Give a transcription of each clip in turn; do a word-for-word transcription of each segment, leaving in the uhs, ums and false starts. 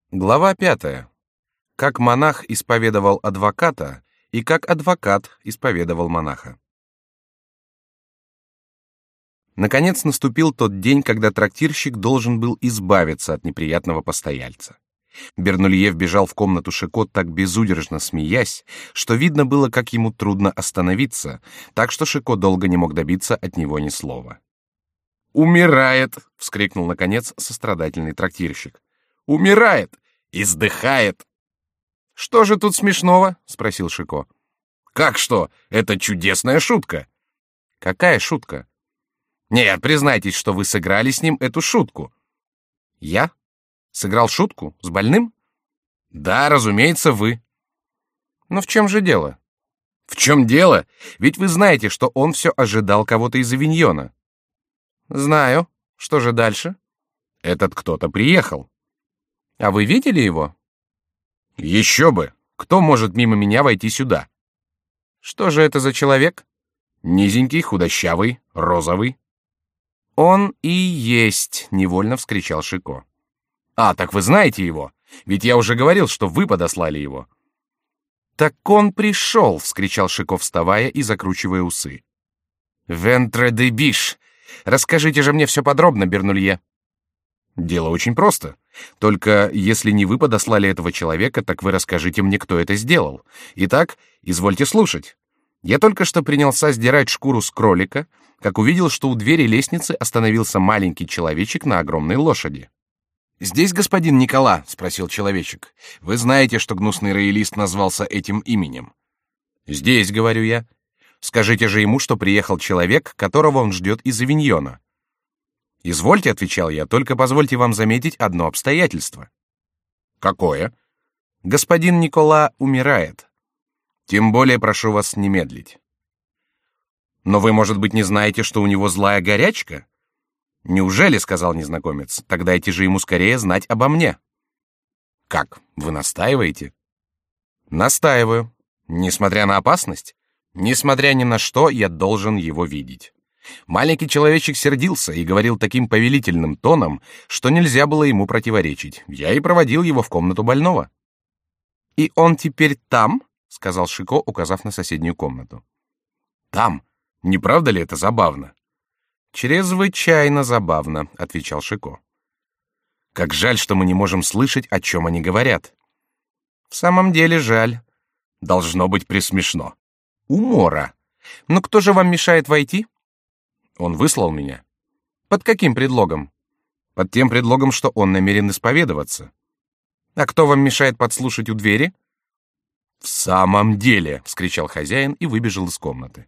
Глава пятая. Как монах исповедовал адвоката и как адвокат исповедовал монаха. Наконец наступил тот день, когда трактирщик должен был избавиться от неприятного постояльца. Бернулье вбежал в комнату Шико так безудержно смеясь, что видно было, как ему трудно остановиться, так что Шико долго не мог добиться от него ни слова. «Умирает!» — вскрикнул, наконец, сострадательный трактирщик. «Умирает! Издыхает!» «Что же тут смешного?» — спросил Шико. «Как что? Это чудесная шутка!» «Какая шутка?» «Нет, признайтесь, что вы сыграли с ним эту шутку». «Я? Сыграл шутку? С больным?» «Да, разумеется, вы». «Но в чем же дело?» «В чем дело? Ведь вы знаете, что он все ожидал кого-то из Авиньона». «Знаю. Что же дальше?» «Этот кто-то приехал». «А вы видели его?» «Еще бы! Кто может мимо меня войти сюда?» «Что же это за человек?» «Низенький, худощавый, розовый». «Он и есть!» — невольно вскричал Шико. «А, так вы знаете его? Ведь я уже говорил, что вы подослали его». «Так он пришел!» — вскричал Шико, вставая и закручивая усы. «Вентре де биш! Расскажите же мне все подробно, Бернулье». «Дело очень просто. Только если не вы подослали этого человека, так вы расскажите мне, кто это сделал. Итак, извольте слушать. Я только что принялся сдирать шкуру с кролика, как увидел, что у двери лестницы остановился маленький человечек на огромной лошади. «Здесь господин Никола?» — спросил человечек. «Вы знаете, что гнусный роялист назвался этим именем?» «Здесь», — говорю я. «Скажите же ему, что приехал человек, которого он ждет из Авиньона». «Извольте», — отвечал я, — «только позвольте вам заметить одно обстоятельство». «Какое?» «Господин Никола умирает. Тем более прошу вас не медлить». «Но вы, может быть, не знаете, что у него злая горячка?» «Неужели?» — сказал незнакомец. «Тогда дайте же ему скорее знать обо мне». «Как? Вы настаиваете?» «Настаиваю. Несмотря на опасность, несмотря ни на что, я должен его видеть». Маленький человечек сердился и говорил таким повелительным тоном, что нельзя было ему противоречить. Я и проводил его в комнату больного. «И он теперь там?» — сказал Шико, указав на соседнюю комнату. «Там? Не правда ли это забавно?» «Чрезвычайно забавно», — отвечал Шико. «Как жаль, что мы не можем слышать, о чем они говорят». «В самом деле жаль. Должно быть пресмешно. Умора. Но кто же вам мешает войти?» «Он выслал меня». «Под каким предлогом?» «Под тем предлогом, что он намерен исповедоваться». «А кто вам мешает подслушать у двери?» «В самом деле!» — вскричал хозяин и выбежал из комнаты.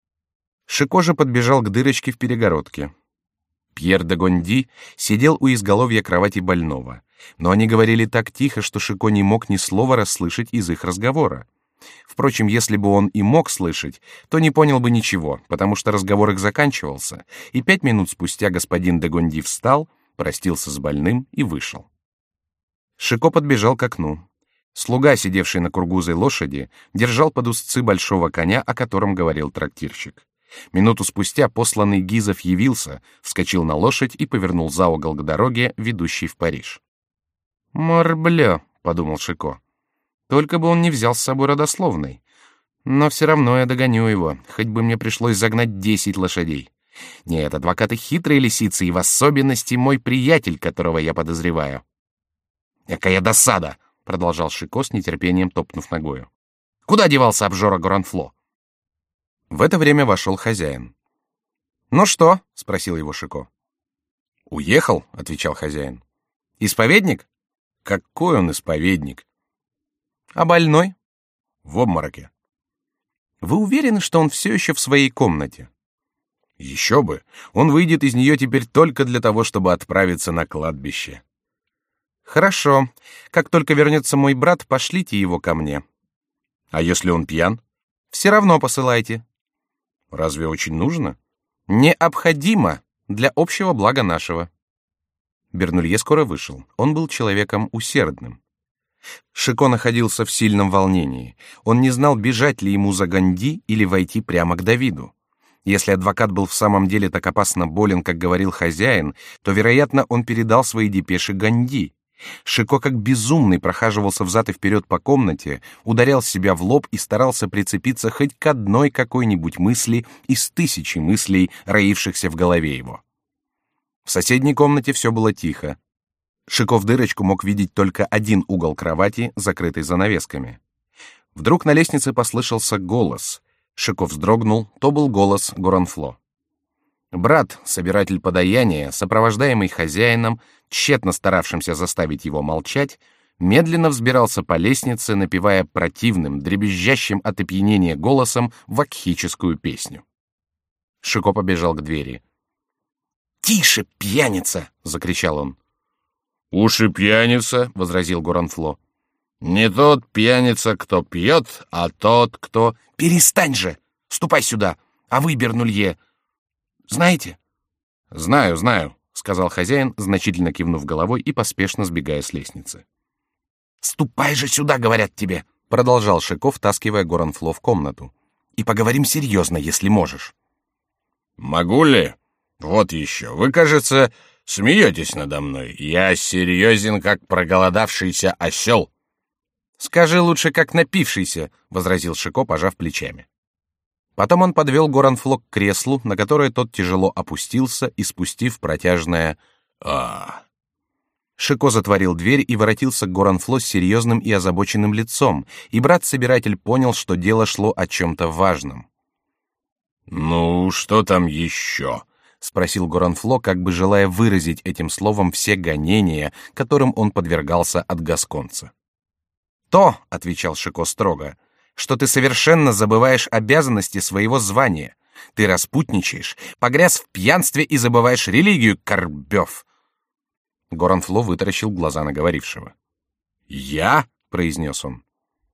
Шико же подбежал к дырочке в перегородке. Пьер де Гонди сидел у изголовья кровати больного, но они говорили так тихо, что Шико не мог ни слова расслышать из их разговора. Впрочем, если бы он и мог слышать, то не понял бы ничего, потому что разговор их заканчивался, и пять минут спустя господин де Гонди встал, простился с больным и вышел. Шико подбежал к окну. Слуга, сидевший на кургузой лошади, держал под узцы большого коня, о котором говорил трактирщик. Минуту спустя посланный Гизов явился, вскочил на лошадь и повернул за угол к дороге, ведущей в Париж. «Морблё», — подумал Шико. «Только бы он не взял с собой родословной. Но все равно я догоню его, хоть бы мне пришлось загнать десять лошадей. Нет, адвокаты хитрые лисицы, и в особенности мой приятель, которого я подозреваю». «Какая досада!» — продолжал Шико с нетерпением, топнув ногою. «Куда девался обжора Горанфло?» В это время вошел хозяин. «Ну что?» — спросил его Шико. «Уехал», — отвечал хозяин. «Исповедник?» «Какой он исповедник?» «А больной?» «В обмороке». «Вы уверены, что он все еще в своей комнате?» «Еще бы! Он выйдет из нее теперь только для того, чтобы отправиться на кладбище». «Хорошо. Как только вернется мой брат, пошлите его ко мне». «А если он пьян?» «Все равно посылайте». «Разве очень нужно?» «Необходимо для общего блага нашего». Бернулье скоро вышел. Он был человеком усердным. Шико находился в сильном волнении. Он не знал, бежать ли ему за Гонди или войти прямо к Давиду. Если адвокат был в самом деле так опасно болен, как говорил хозяин, то, вероятно, он передал свои депеши Гонди. Шико как безумный прохаживался взад и вперед по комнате, ударял себя в лоб и старался прицепиться хоть к одной какой-нибудь мысли из тысячи мыслей, роившихся в голове его. В соседней комнате все было тихо. Шико в дырочку мог видеть только один угол кровати, закрытый занавесками. Вдруг на лестнице послышался голос. Шико вздрогнул, то был голос Горанфло. Брат, собиратель подаяния, сопровождаемый хозяином, тщетно старавшимся заставить его молчать, медленно взбирался по лестнице, напевая противным, дребезжащим от опьянения голосом вакхическую песню. Шико побежал к двери. «Тише, пьяница!» — закричал он. «Уж и пьяница», — возразил Горанфло. «Не тот пьяница, кто пьет, а тот, кто...» «Перестань же! Ступай сюда! А вы, Бернулье, знаете?» «Знаю, знаю», — сказал хозяин, значительно кивнув головой и поспешно сбегая с лестницы. «Ступай же сюда, говорят тебе!» — продолжал Шико, втаскивая Горанфло в комнату. «И поговорим серьезно, если можешь». «Могу ли? Вот еще. Вы, кажется, смеетесь надо мной. Я серьезен, как проголодавшийся осел». «Скажи лучше, как напившийся», — возразил Шико, пожав плечами. Потом он подвел Горанфло к креслу, на которое тот тяжело опустился, и спустив протяжное «а». Шико затворил дверь и воротился к Горанфло с серьезным и озабоченным лицом, и брат-собиратель понял, что дело шло о чем-то важном. «Ну, что там еще?» — спросил Горанфло, как бы желая выразить этим словом все гонения, которым он подвергался от гасконца. «То», — отвечал Шико строго, — «что ты совершенно забываешь обязанности своего звания. Ты распутничаешь, погряз в пьянстве и забываешь религию, Корбёв». Горанфло вытаращил глаза на говорившего. «Я?» — произнес он.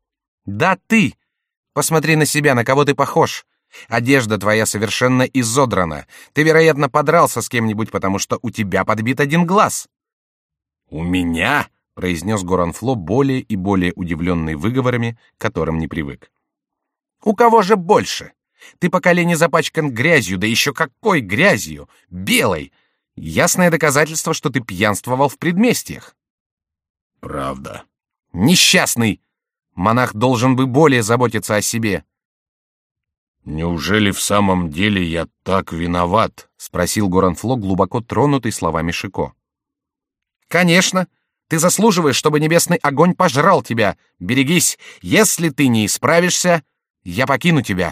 «Да ты! Посмотри на себя, на кого ты похож. Одежда твоя совершенно изодрана. Ты, вероятно, подрался с кем-нибудь, потому что у тебя подбит один глаз». «У меня?» — произнес Горанфло, более и более удивленный выговорами, к которым не привык. «У кого же больше? Ты по колени запачкан грязью, да еще какой грязью! Белой! Ясное доказательство, что ты пьянствовал в предместьях». «Правда». «Несчастный! Монах должен бы более заботиться о себе». «Неужели в самом деле я так виноват?» — спросил Горанфло, глубоко тронутый словами Шико. «Конечно! Ты заслуживаешь, чтобы небесный огонь пожрал тебя. Берегись, если ты не исправишься, я покину тебя».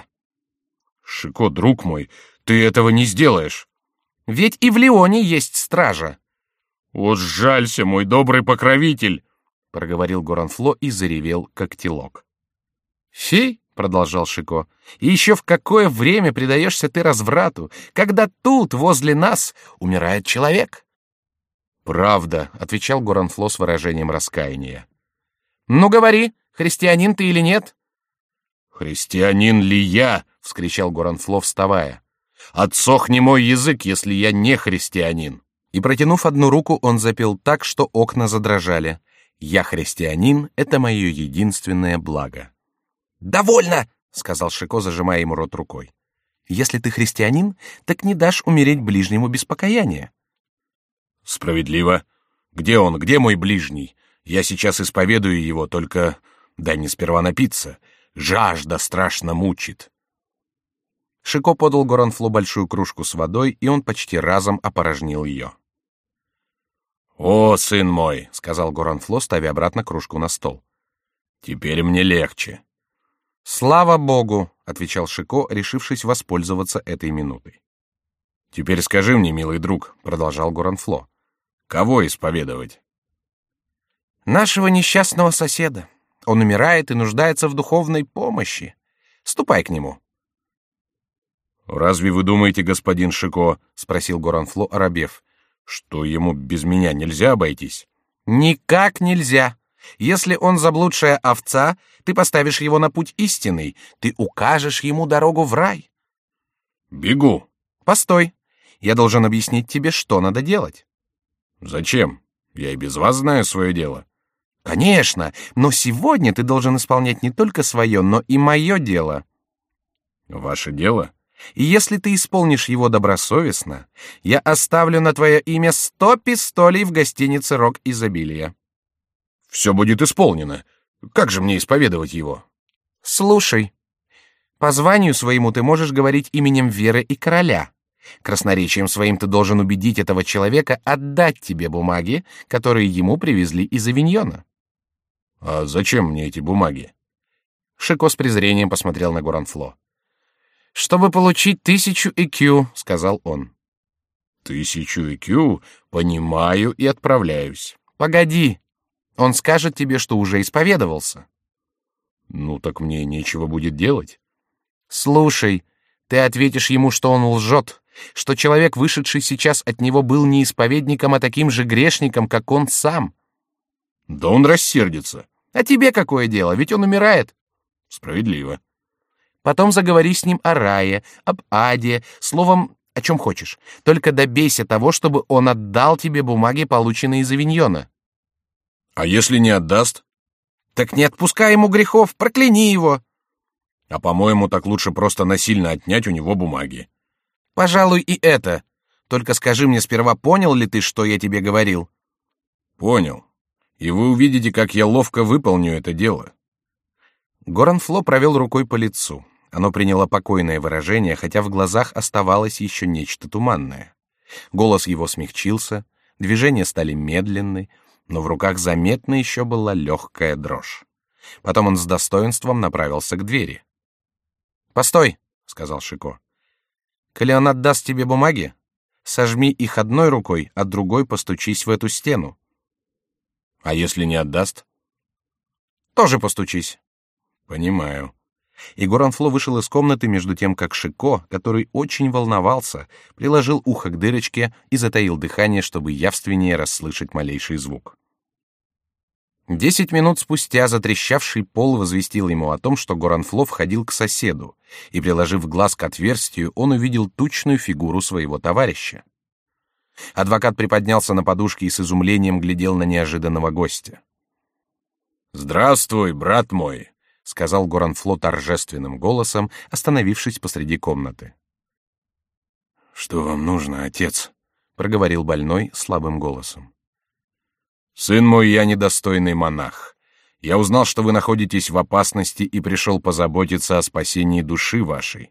«Шико, друг мой, ты этого не сделаешь». «Ведь и в Лионе есть стража». «Вот жалься, мой добрый покровитель», — проговорил Горанфло и заревел, как телок. «Фи!» — продолжал Шико. «И еще в какое время предаешься ты разврату, когда тут, возле нас, умирает человек?» «Правда», — отвечал Горанфло с выражением раскаяния. «Ну говори, христианин ты или нет?» «Христианин ли я?» — вскричал Горанфло, вставая. «Отсохни мой язык, если я не христианин». И, протянув одну руку, он запел так, что окна задрожали. «Я христианин, это мое единственное благо». «Довольно!» — сказал Шико, зажимая ему рот рукой. «Если ты христианин, так не дашь умереть ближнему без покаяния». «Справедливо. Где он, где мой ближний? Я сейчас исповедую его, только дай мне сперва напиться. Жажда страшно мучит». Шико подал Горанфло большую кружку с водой, и он почти разом опорожнил ее. «О, сын мой!» — сказал Горанфло, ставя обратно кружку на стол. «Теперь мне легче». «Слава Богу!» — отвечал Шико, решившись воспользоваться этой минутой. «Теперь скажи мне, милый друг», — продолжал Горанфло, — «кого исповедовать?» «Нашего несчастного соседа. Он умирает и нуждается в духовной помощи. Ступай к нему». «Разве вы думаете, господин Шико, — спросил Горанфло, оробев, — что ему без меня нельзя обойтись?» «Никак нельзя. Если он заблудшая овца, ты поставишь его на путь истинный, ты укажешь ему дорогу в рай». «Бегу». «Постой. Я должен объяснить тебе, что надо делать». «Зачем? Я и без вас знаю свое дело». «Конечно, но сегодня ты должен исполнять не только свое, но и мое дело». «Ваше дело?» «И если ты исполнишь его добросовестно, я оставлю на твое имя сто пистолей в гостинице «Рог изобилия». Все будет исполнено. Как же мне исповедовать его? Слушай, по званию своему ты можешь говорить именем веры и короля. Красноречием своим ты должен убедить этого человека отдать тебе бумаги, которые ему привезли из Авиньона. А зачем мне эти бумаги? Шико с презрением посмотрел на Горанфло. Чтобы получить тысячу ЭКЮ, сказал он. Тысячу ЭКЮ, понимаю и отправляюсь. Погоди, он скажет тебе, что уже исповедовался. Ну так мне нечего будет делать. Слушай, ты ответишь ему, что он лжет, что человек, вышедший сейчас от него, был не исповедником, а таким же грешником, как он сам. Да он рассердится. А тебе какое дело, ведь он умирает. Справедливо. Потом заговори с ним о рае, об аде, словом, о чем хочешь. Только добейся того, чтобы он отдал тебе бумаги, полученные из Авиньона. А если не отдаст? Так не отпускай ему грехов, прокляни его. А по-моему, так лучше просто насильно отнять у него бумаги. Пожалуй, и это. Только скажи мне сперва, понял ли ты, что я тебе говорил? Понял. И вы увидите, как я ловко выполню это дело. Горанфло провел рукой по лицу. Оно приняло покойное выражение, хотя в глазах оставалось еще нечто туманное. Голос его смягчился, движения стали медленны, но в руках заметно еще была легкая дрожь. Потом он с достоинством направился к двери. «Постой», — сказал Шико. «Коли он отдаст тебе бумаги, сожми их одной рукой, а другой постучись в эту стену». «А если не отдаст?» «Тоже постучись». «Понимаю». И Горанфло вышел из комнаты между тем, как Шико, который очень волновался, приложил ухо к дырочке и затаил дыхание, чтобы явственнее расслышать малейший звук. Десять минут спустя затрещавший пол возвестил ему о том, что Горанфло входил к соседу, и, приложив глаз к отверстию, он увидел тучную фигуру своего товарища. Адвокат приподнялся на подушке и с изумлением глядел на неожиданного гостя. «Здравствуй, брат мой», — сказал Горанфло торжественным голосом, остановившись посреди комнаты. «Что вам нужно, отец?» — проговорил больной слабым голосом. «Сын мой, я недостойный монах. Я узнал, что вы находитесь в опасности и пришел позаботиться о спасении души вашей».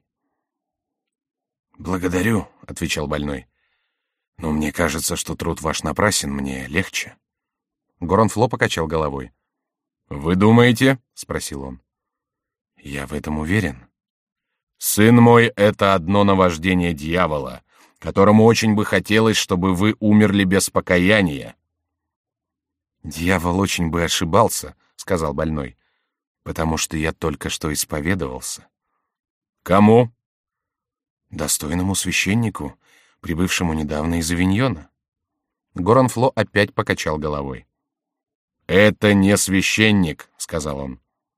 «Благодарю», — отвечал больной. «Но мне кажется, что труд ваш напрасен, мне легче». Горанфло покачал головой. «Вы думаете?» — спросил он. «Я в этом уверен». «Сын мой, это одно наваждение дьявола, которому очень бы хотелось, чтобы вы умерли без покаяния». «Дьявол очень бы ошибался», — сказал больной, «потому что я только что исповедовался». «Кому?» «Достойному священнику, прибывшему недавно из Авиньона». Горанфло опять покачал головой. «Это не священник», — сказал он.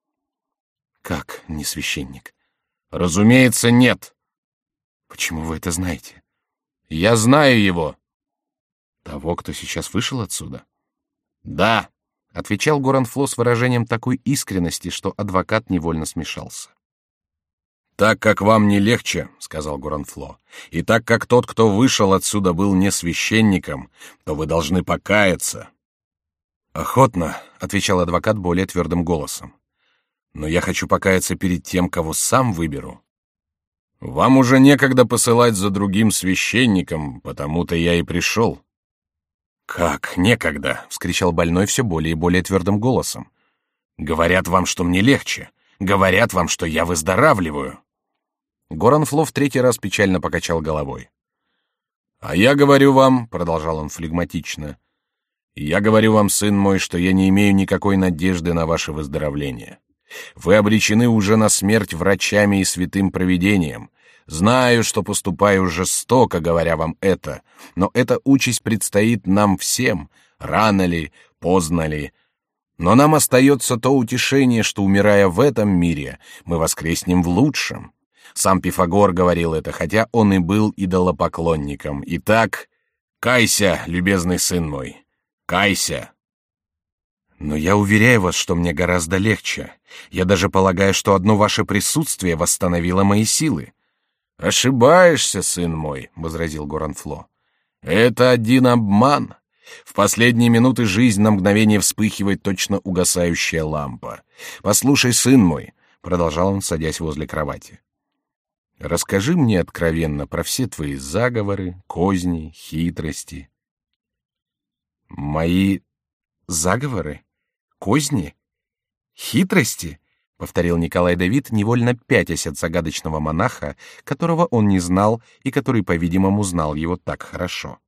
«Как не священник?» «Разумеется, нет». «Почему вы это знаете?» «Я знаю его». «Того, кто сейчас вышел отсюда?» «Да», — отвечал Горанфло с выражением такой искренности, что адвокат невольно смешался. «Так как вам не легче, — сказал Горанфло, — и так как тот, кто вышел отсюда, был не священником, то вы должны покаяться». «Охотно, — отвечал адвокат более твердым голосом, — но я хочу покаяться перед тем, кого сам выберу». «Вам уже некогда посылать за другим священником, потому-то я и пришел». «Как некогда!» — вскричал больной все более и более твердым голосом. «Говорят вам, что мне легче. Говорят вам, что я выздоравливаю». Горанфло в третий раз печально покачал головой. «А я говорю вам, — продолжал он флегматично, — я говорю вам, сын мой, что я не имею никакой надежды на ваше выздоровление. Вы обречены уже на смерть врачами и святым провидением. Знаю, что поступаю жестоко, говоря вам это, но эта участь предстоит нам всем, рано ли, поздно ли. Но нам остается то утешение, что, умирая в этом мире, мы воскреснем в лучшем. Сам Пифагор говорил это, хотя он и был идолопоклонником. Итак, кайся, любезный сын мой, кайся. Но я уверяю вас, что мне гораздо легче. Я даже полагаю, что одно ваше присутствие восстановило мои силы. «Ошибаешься, сын мой», — возразил Горанфло. «Это один обман. В последние минуты жизнь на мгновение вспыхивает точно угасающая лампа. Послушай, сын мой, продолжал он, садясь возле кровати. Расскажи мне откровенно про все твои заговоры, козни, хитрости. Мои заговоры, козни, хитрости, повторил Николай Давид, невольно пятясь от загадочного монаха, которого он не знал и который, по-видимому, знал его так хорошо.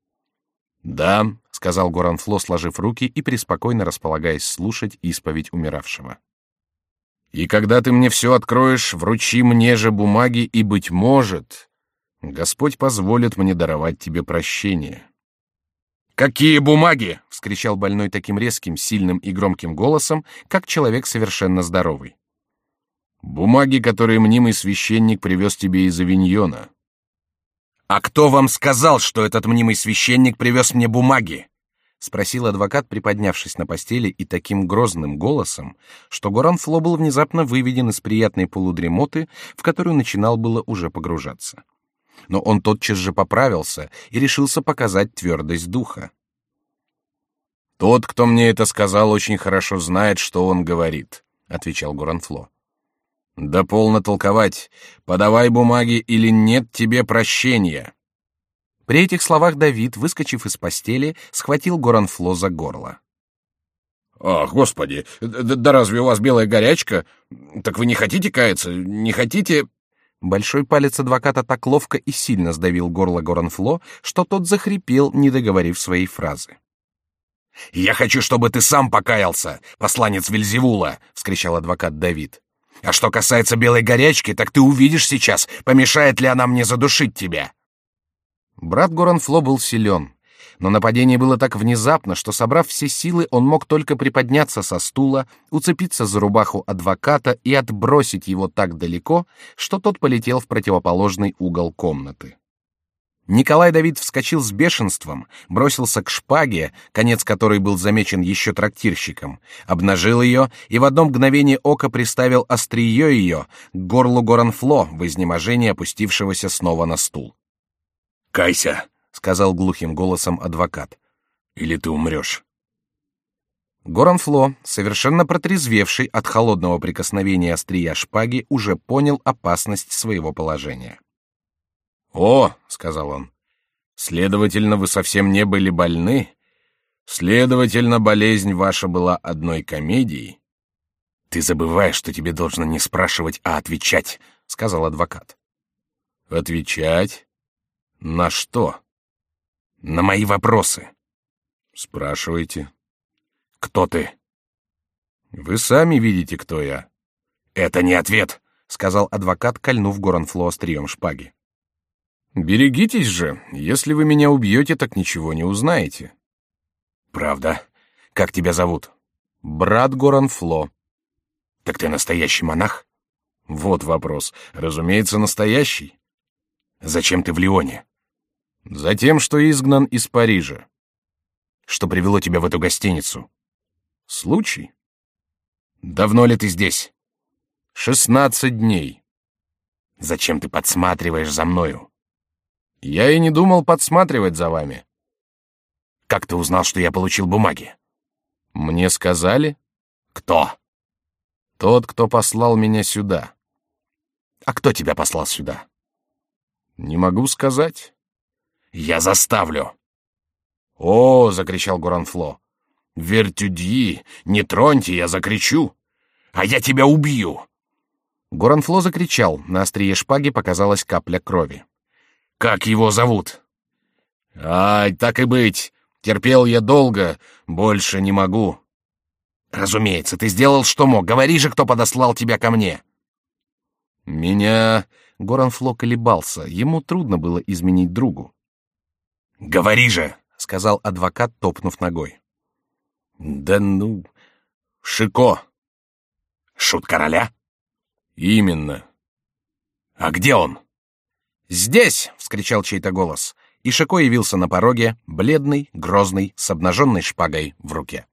Да, сказал Горанфло, сложив руки и преспокойно располагаясь слушать исповедь умиравшего. И когда ты мне все откроешь, вручи мне же бумаги, и, быть может, Господь позволит мне даровать тебе прощение. Какие бумаги? — вскричал больной таким резким, сильным и громким голосом, как человек совершенно здоровый. Бумаги, которые мнимый священник привез тебе из Авиньона. «А кто вам сказал, что этот мнимый священник привез мне бумаги?» — спросил адвокат, приподнявшись на постели и таким грозным голосом, что Горанфло был внезапно выведен из приятной полудремоты, в которую начинал было уже погружаться. Но он тотчас же поправился и решился показать твердость духа. «Тот, кто мне это сказал, очень хорошо знает, что он говорит», — отвечал Горанфло. Да полно толковать. Подавай бумаги, или нет тебе прощения. При этих словах Давид, выскочив из постели, схватил Горанфло за горло. Ах, Господи, да, да разве у вас белая горячка? Так вы не хотите каяться? Не хотите? Большой палец адвоката так ловко и сильно сдавил горло Горанфло, что тот захрипел, не договорив своей фразы. «Я хочу, чтобы ты сам покаялся, посланец Вельзевула!» — вскричал адвокат Давид. «А что касается белой горячки, так ты увидишь сейчас, помешает ли она мне задушить тебя!» Брат Горанфло был силен, но нападение было так внезапно, что, собрав все силы, он мог только приподняться со стула, уцепиться за рубаху адвоката и отбросить его так далеко, что тот полетел в противоположный угол комнаты. Николай Давид вскочил с бешенством, бросился к шпаге, конец которой был замечен еще трактирщиком, обнажил ее и в одно мгновение ока приставил острие ее к горлу Горанфло, в изнеможении опустившегося снова на стул. «Кайся», — сказал глухим голосом адвокат, — «или ты умрешь». Горанфло, совершенно протрезвевший от холодного прикосновения острия шпаги, уже понял опасность своего положения. «О, — сказал он, — следовательно, вы совсем не были больны? Следовательно, болезнь ваша была одной комедией?» «Ты забываешь, что тебе должно не спрашивать, а отвечать», — сказал адвокат. «Отвечать? На что?» «На мои вопросы». «Спрашивайте». «Кто ты?» «Вы сами видите, кто я». «Это не ответ», — сказал адвокат, кольнув Горанфло острием шпаги. «Берегитесь же, если вы меня убьете, так ничего не узнаете». «Правда? Как тебя зовут?» «Брат Горанфло». «Так ты настоящий монах?» «Вот вопрос. Разумеется, настоящий». «Зачем ты в Лионе?» «Затем, что изгнан из Парижа». «Что привело тебя в эту гостиницу?» «Случай». «Давно ли ты здесь?» «Шестнадцать дней». «Зачем ты подсматриваешь за мною?» «Я и не думал подсматривать за вами». «Как ты узнал, что я получил бумаги?» «Мне сказали». «Кто?» «Тот, кто послал меня сюда». «А кто тебя послал сюда?» «Не могу сказать». «Я заставлю». «О!» — закричал Горанфло. «Вертюдьи, не троньте, я закричу! А я тебя убью!» Горанфло закричал, на острие шпаги показалась капля крови. «Как его зовут?» «Ай, так и быть, терпел я долго, больше не могу». «Разумеется, ты сделал, что мог, говори же, кто подослал тебя ко мне». «Меня...» — Горанфло колебался, ему трудно было изменить другу. «Говори же!» — сказал адвокат, топнув ногой. «Да ну... Шико». «Шут короля?» «Именно». «А где он?» «Здесь!» — вскричал чей-то голос, и Шико явился на пороге, бледный, грозный, с обнаженной шпагой в руке.